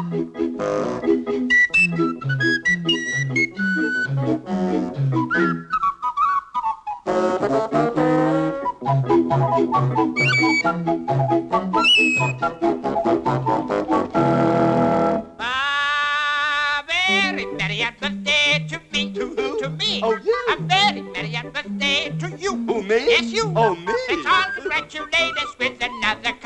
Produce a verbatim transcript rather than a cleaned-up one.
Ah, very merry happy birthday to me. To who? To me. Oh, you. A very merry happy birthday to you. Who, me? Yes, you. Oh, me. Let's all congratulate us with another